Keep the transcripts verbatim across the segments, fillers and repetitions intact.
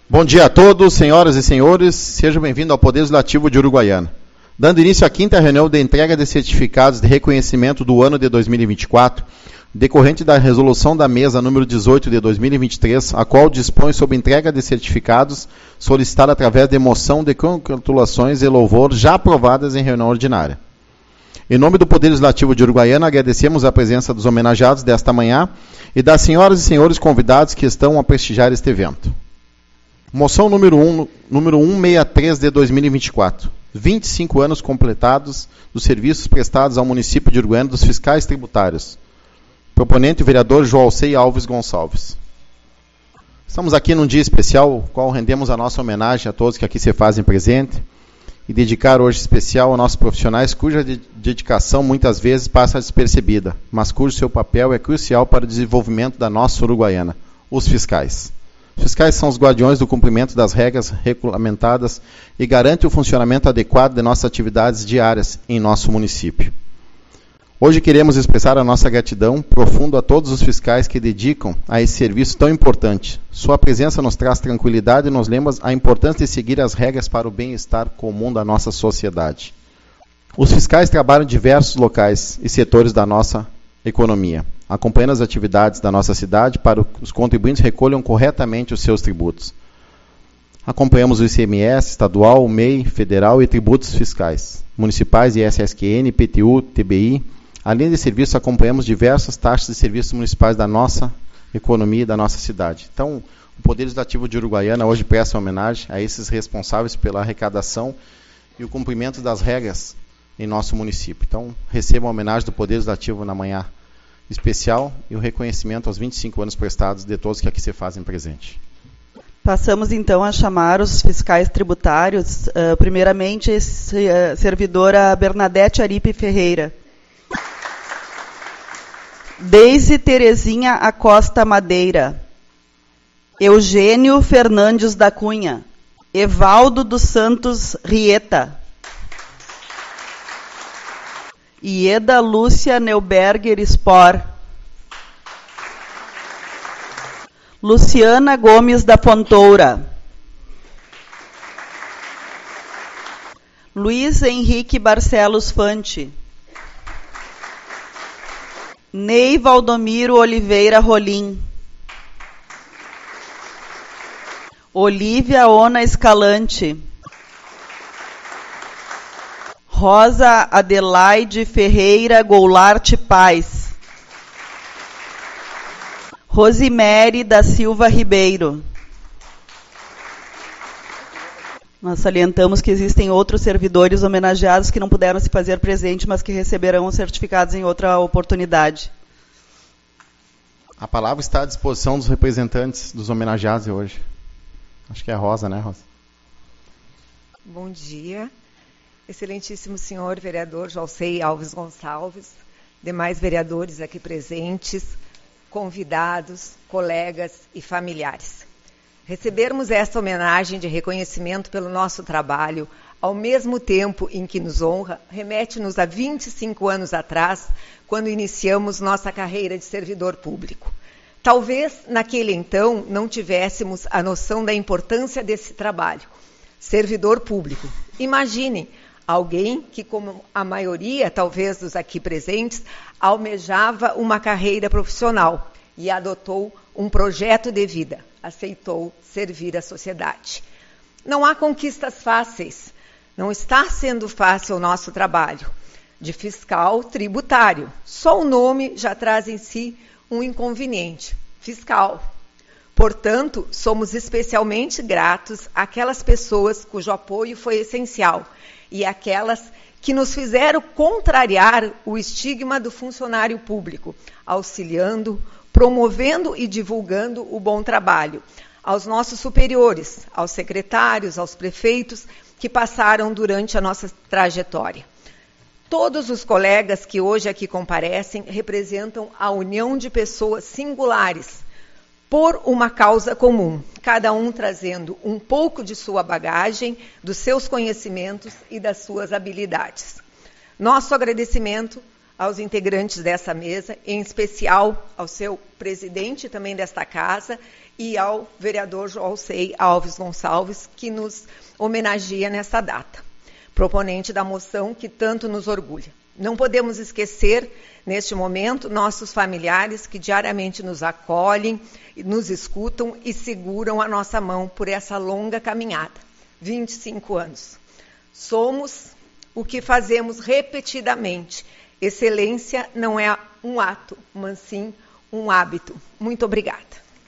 Bom dia a todos, senhoras e senhores, sejam bem-vindos ao Poder Legislativo de Uruguaiana. Dando início à quinta reunião de entrega de certificados de reconhecimento do ano de dois mil e vinte e quatro, decorrente da resolução da mesa número dezoito de dois mil e vinte e três, a qual dispõe sobre entrega de certificados solicitada através de moção de congratulações e louvor já aprovadas em reunião ordinária. Em nome do Poder Legislativo de Uruguaiana, agradecemos a presença dos homenageados desta manhã e das senhoras e senhores convidados que estão a prestigiar este evento. Moção número um, número cento e sessenta e três de dois mil e vinte e quatro. vinte e cinco anos completados dos serviços prestados ao município de Uruguaiana dos fiscais tributários. Proponente, o vereador Joalcei Alves Gonçalves. Estamos aqui num dia especial, qual rendemos a nossa homenagem a todos que aqui se fazem presente e dedicar hoje especial a nossos profissionais cuja de- dedicação muitas vezes passa despercebida, mas cujo seu papel é crucial para o desenvolvimento da nossa Uruguaiana, os fiscais. Os fiscais são os guardiões do cumprimento das regras regulamentadas e garantem o funcionamento adequado de nossas atividades diárias em nosso município. Hoje queremos expressar a nossa gratidão profunda a todos os fiscais que dedicam a esse serviço tão importante. Sua presença nos traz tranquilidade e nos lembra a importância de seguir as regras para o bem-estar comum da nossa sociedade. Os fiscais trabalham em diversos locais e setores da nossa economia, acompanhando as atividades da nossa cidade para que os contribuintes recolham corretamente os seus tributos. Acompanhamos o I C M S estadual, o M E I, federal e tributos fiscais, municipais, I S S Q N, I P T U, T B I. Além de serviços, acompanhamos diversas taxas de serviços municipais da nossa economia e da nossa cidade. Então, o Poder Legislativo de Uruguaiana hoje presta homenagem a esses responsáveis pela arrecadação e o cumprimento das regras em nosso município. Então, recebam a homenagem do Poder Legislativo na manhã especial e o reconhecimento aos vinte e cinco anos prestados de todos que aqui se fazem presente. Passamos, então, a chamar os fiscais tributários. Uh, primeiramente, a servidora Bernadette Aripe Ferreira. Deise Terezinha Acosta Madeira. Eugênio Fernandes da Cunha. Evaldo dos Santos Rieta. Ieda Lúcia Neuberger Spor. Luciana Gomes da Fontoura. Luiz Henrique Barcelos Fante. Ney Valdomiro Oliveira Rolim. Olívia Ona Escalante. Rosa Adelaide Ferreira Goulart Paz. Rosimere da Silva Ribeiro. Nós salientamos que existem outros servidores homenageados que não puderam se fazer presente, mas que receberão os certificados em outra oportunidade. A palavra está à disposição dos representantes dos homenageados hoje. Acho que é a Rosa, né, Rosa? Bom dia. Excelentíssimo senhor vereador Joalcei Alves Gonçalves, demais vereadores aqui presentes, convidados, colegas e familiares. Recebermos esta homenagem de reconhecimento pelo nosso trabalho, ao mesmo tempo em que nos honra, remete-nos a vinte e cinco anos atrás, quando iniciamos nossa carreira de servidor público. Talvez, naquele então, não tivéssemos a noção da importância desse trabalho. Servidor público. Imaginem, alguém que, como a maioria, talvez, dos aqui presentes, almejava uma carreira profissional e adotou um projeto de vida, aceitou servir a sociedade. Não há conquistas fáceis, não está sendo fácil o nosso trabalho de fiscal tributário. Só o nome já traz em si um inconveniente, fiscal. Portanto, somos especialmente gratos àquelas pessoas cujo apoio foi essencial e aquelas que nos fizeram contrariar o estigma do funcionário público, auxiliando, promovendo e divulgando o bom trabalho, aos nossos superiores, aos secretários, aos prefeitos que passaram durante a nossa trajetória. Todos os colegas que hoje aqui comparecem representam a união de pessoas singulares por uma causa comum, cada um trazendo um pouco de sua bagagem, dos seus conhecimentos e das suas habilidades. Nosso agradecimento aos integrantes dessa mesa, em especial ao seu presidente também desta casa e ao vereador Joalcei Alves Gonçalves, que nos homenageia nessa data, proponente da moção que tanto nos orgulha. Não podemos esquecer, neste momento, nossos familiares que diariamente nos acolhem, nos escutam e seguram a nossa mão por essa longa caminhada, vinte e cinco anos. Somos o que fazemos repetidamente. Excelência não é um ato, mas sim um hábito. Muito obrigada.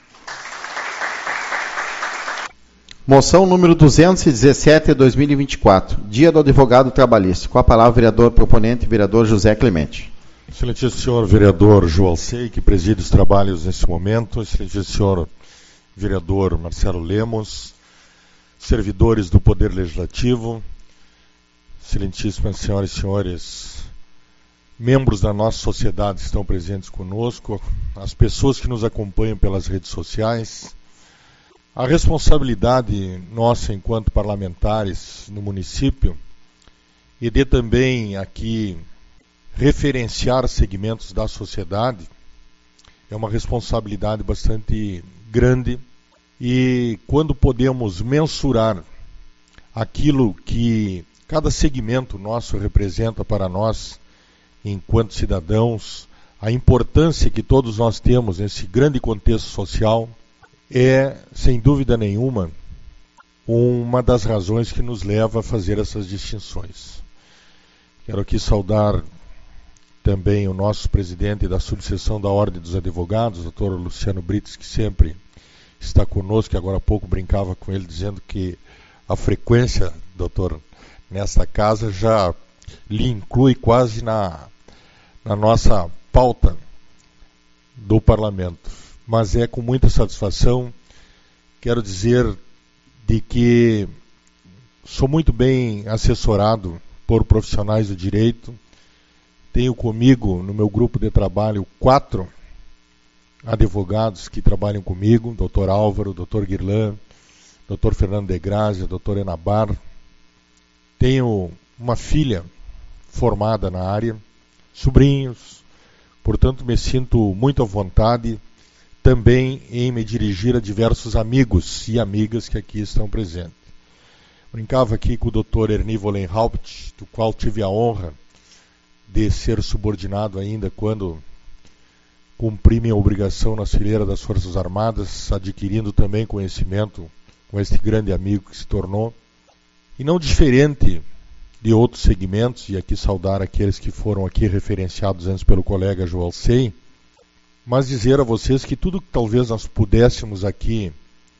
Moção número duzentos e dezessete de dois mil e vinte e quatro, Dia do Advogado Trabalhista. Com a palavra, vereador proponente, vereador José Clemente. Excelentíssimo senhor vereador Joalcei, que preside os trabalhos nesse momento, excelentíssimo senhor vereador Marcelo Lemos, servidores do Poder Legislativo, excelentíssimas senhoras e senhores, membros da nossa sociedade que estão presentes conosco, as pessoas que nos acompanham pelas redes sociais. A responsabilidade nossa enquanto parlamentares no município e de também aqui referenciar segmentos da sociedade é uma responsabilidade bastante grande, e quando podemos mensurar aquilo que cada segmento nosso representa para nós enquanto cidadãos, a importância que todos nós temos nesse grande contexto social, é, sem dúvida nenhuma, uma das razões que nos leva a fazer essas distinções. Quero aqui saudar também o nosso presidente da subseção da Ordem dos Advogados, doutor Luciano Brites, que sempre está conosco, que agora há pouco brincava com ele, dizendo que a frequência, doutor, nesta casa já lhe inclui quase na, na nossa pauta do parlamento. Mas é com muita satisfação, quero dizer, de que sou muito bem assessorado por profissionais do direito. Tenho comigo, no meu grupo de trabalho, quatro advogados que trabalham comigo, doutor Álvaro, doutor Guirlan, doutor Fernando de Grazia, doutor Enabar. Tenho uma filha formada na área, sobrinhos, portanto me sinto muito à vontade também em me dirigir a diversos amigos e amigas que aqui estão presentes. Brincava aqui com o doutor Ernie Vollenhaupt, do qual tive a honra de ser subordinado ainda quando cumpri minha obrigação na fileira das Forças Armadas, adquirindo também conhecimento com este grande amigo que se tornou. E não diferente de outros segmentos, e aqui saudar aqueles que foram aqui referenciados antes pelo colega Joalcei, mas dizer a vocês que tudo que talvez nós pudéssemos aqui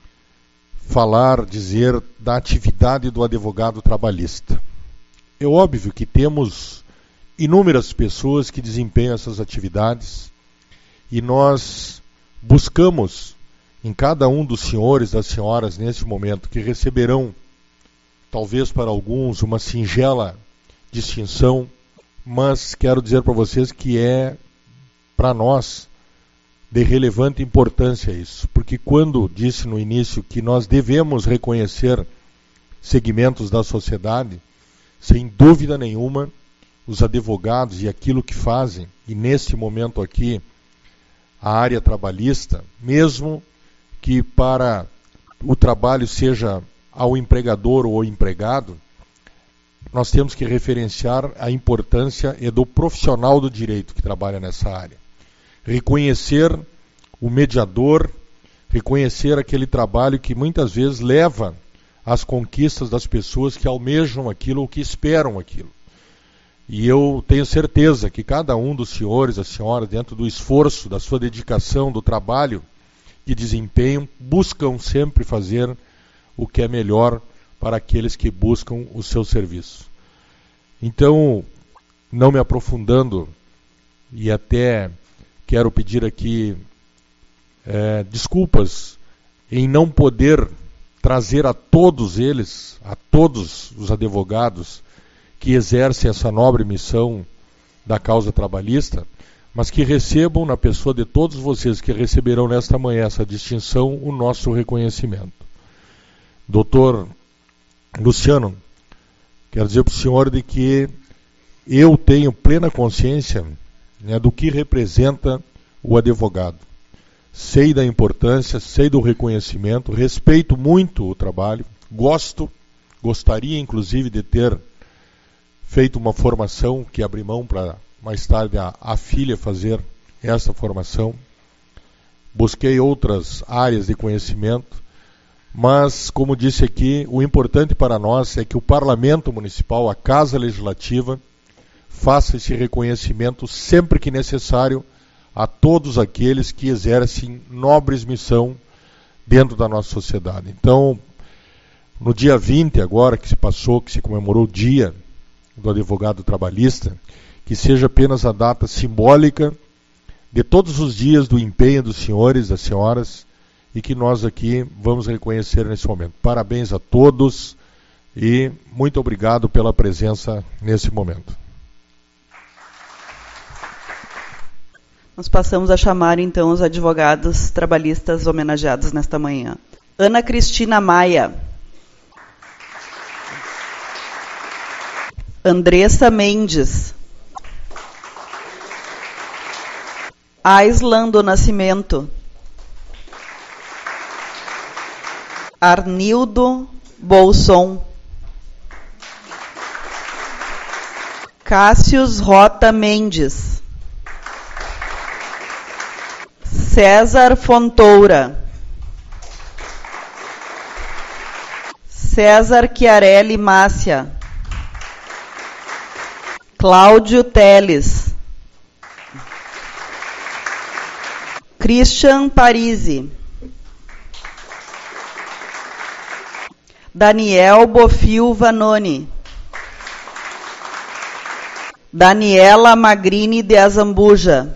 falar, dizer da atividade do advogado trabalhista. É óbvio que temos inúmeras pessoas que desempenham essas atividades e nós buscamos em cada um dos senhores e das senhoras nesse momento que receberão, talvez para alguns, uma singela distinção, mas quero dizer para vocês que é, para nós, de relevante importância isso, porque quando disse no início que nós devemos reconhecer segmentos da sociedade, sem dúvida nenhuma, os advogados e aquilo que fazem, e neste momento aqui, a área trabalhista, mesmo que para o trabalho seja ao empregador ou ao empregado, nós temos que referenciar a importância é do profissional do direito que trabalha nessa área. Reconhecer o mediador, reconhecer aquele trabalho que muitas vezes leva às conquistas das pessoas que almejam aquilo ou que esperam aquilo. E eu tenho certeza que cada um dos senhores, as senhoras, dentro do esforço, da sua dedicação, do trabalho que desempenham, buscam sempre fazer o que é melhor para aqueles que buscam o seu serviço. Então, não me aprofundando, e até quero pedir aqui é, desculpas em não poder trazer a todos eles, a todos os advogados que exercem essa nobre missão da causa trabalhista, mas que recebam, na pessoa de todos vocês que receberão nesta manhã essa distinção, o nosso reconhecimento. Doutor Luciano, quero dizer para o senhor de que eu tenho plena consciência né, do que representa o advogado. Sei da importância, sei do reconhecimento, respeito muito o trabalho, gosto, gostaria inclusive de ter feito uma formação que abri mão para mais tarde a, a filha fazer essa formação. Busquei outras áreas de conhecimento, mas, como disse aqui, o importante para nós é que o Parlamento Municipal, a Casa Legislativa, faça esse reconhecimento sempre que necessário a todos aqueles que exercem nobres missão dentro da nossa sociedade. Então, no dia vinte agora, que se passou, que se comemorou o Dia do Advogado Trabalhista, que seja apenas a data simbólica de todos os dias do empenho dos senhores, das senhoras, e que nós aqui vamos reconhecer nesse momento. Parabéns a todos e muito obrigado pela presença nesse momento. Nós passamos a chamar, então, os advogados trabalhistas homenageados nesta manhã. Ana Cristina Maia. Andressa Mendes. Aislan do Nascimento. Arnildo Bolson. Cássius Rota Mendes. César Fontoura. César Chiarelli Mássia. Cláudio Teles. Christian Parisi. Daniel Bofil Vanoni. Daniela Magrini de Azambuja.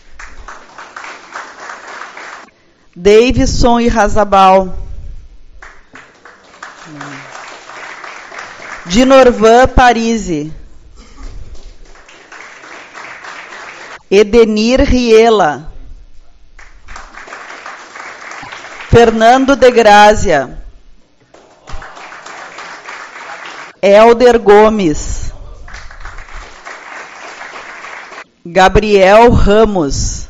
Davidson Irrazabal. Dinorvan Parisi. Edenir Riela. Fernando de Grazia. Helder Gomes. Gabriel Ramos.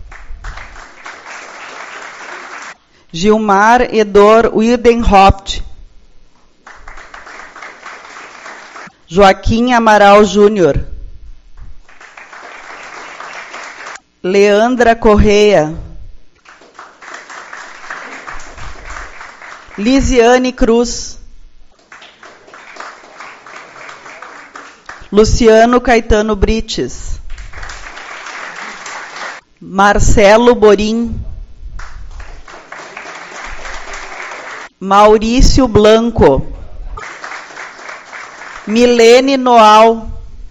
Gilmar Edor Wildenhoft. Joaquim Amaral Júnior. Leandra Correia. Lisiane Cruz. Luciano Caetano Brites. Marcelo Borim. Maurício Blanco. Milene Noal.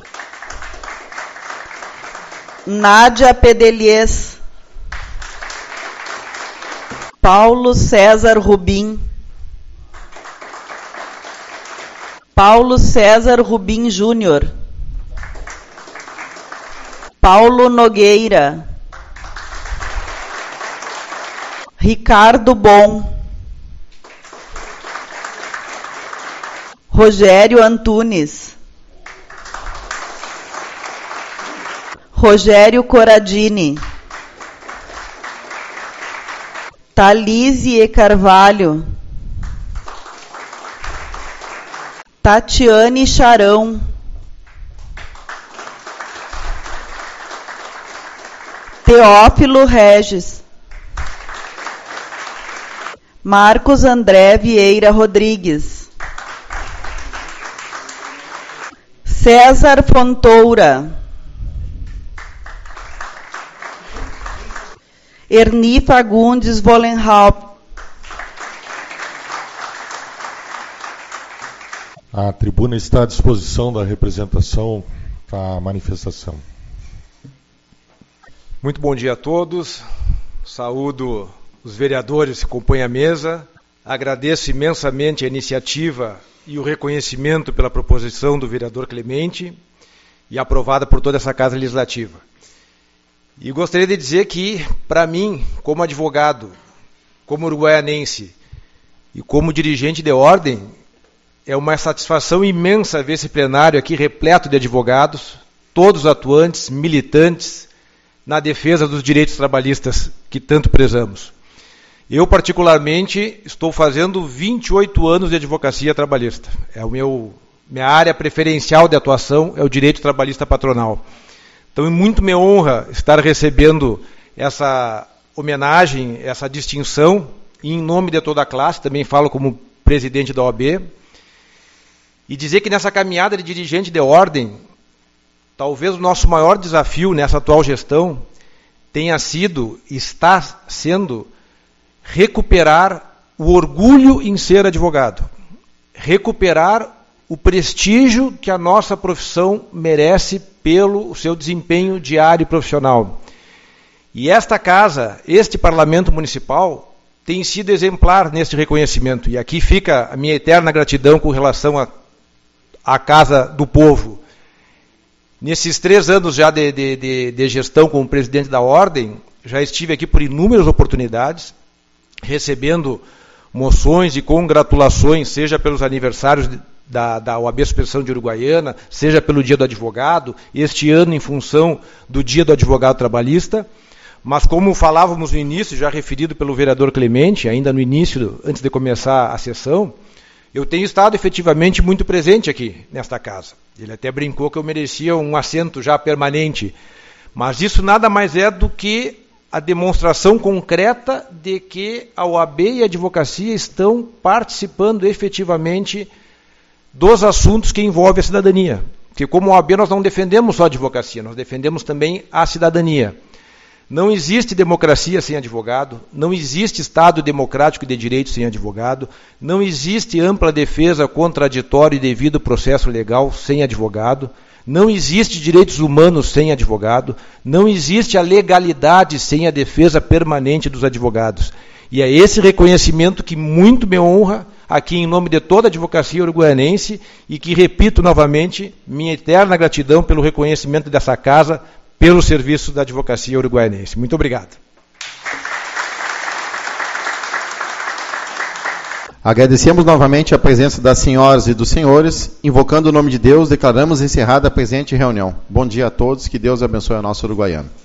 Nádia Pedelies. Paulo César Rubim. Paulo César Rubim Júnior. Paulo Nogueira. Ricardo Bom. Rogério Antunes. Rogério Coradini. Thalise Carvalho. Tatiane Charão. Teófilo Regis. Marcos André Vieira Rodrigues. César Fontoura. Erni Fagundes Vollenhaupt. A tribuna está à disposição da representação para a manifestação. Muito bom dia a todos. Saúdo os vereadores que compõem a mesa. Agradeço imensamente a iniciativa e o reconhecimento pela proposição do vereador Clemente e aprovada por toda essa Casa Legislativa. E gostaria de dizer que, para mim, como advogado, como uruguaianense e como dirigente de ordem, é uma satisfação imensa ver esse plenário aqui repleto de advogados, todos atuantes, militantes, na defesa dos direitos trabalhistas que tanto prezamos. Eu, particularmente, estou fazendo vinte e oito anos de advocacia trabalhista. É o meu, minha área preferencial de atuação é o direito trabalhista patronal. Então, é muito me honra estar recebendo essa homenagem, essa distinção, e em nome de toda a classe, também falo como presidente da O A B, e dizer que nessa caminhada de dirigente de ordem, talvez o nosso maior desafio nessa atual gestão tenha sido, está sendo, recuperar o orgulho em ser advogado, recuperar o prestígio que a nossa profissão merece pelo seu desempenho diário e profissional. E esta casa, este Parlamento Municipal, tem sido exemplar neste reconhecimento. E aqui fica a minha eterna gratidão com relação à a, a Casa do Povo. Nesses três anos já de, de, de, de gestão como presidente da Ordem, já estive aqui por inúmeras oportunidades, recebendo moções e congratulações, seja pelos aniversários da, da O A B Suspensão de Uruguaiana, seja pelo Dia do Advogado, este ano em função do Dia do Advogado Trabalhista. Mas como falávamos no início, já referido pelo vereador Clemente, ainda no início, antes de começar a sessão, eu tenho estado efetivamente muito presente aqui, nesta casa. Ele até brincou que eu merecia um assento já permanente. Mas isso nada mais é do que a demonstração concreta de que a O A B e a advocacia estão participando efetivamente dos assuntos que envolvem a cidadania. Porque como O A B nós não defendemos só a advocacia, nós defendemos também a cidadania. Não existe democracia sem advogado, não existe Estado democrático de direito sem advogado, não existe ampla defesa, contraditório e devido processo legal sem advogado, não existe direitos humanos sem advogado, não existe a legalidade sem a defesa permanente dos advogados. E é esse reconhecimento que muito me honra aqui em nome de toda a advocacia uruguaianense e que, repito novamente, minha eterna gratidão pelo reconhecimento dessa casa, pelo serviço da advocacia uruguaianense. Muito obrigado. Agradecemos novamente a presença das senhoras e dos senhores. Invocando o nome de Deus, declaramos encerrada a presente reunião. Bom dia a todos, que Deus abençoe a nossa Uruguaiana.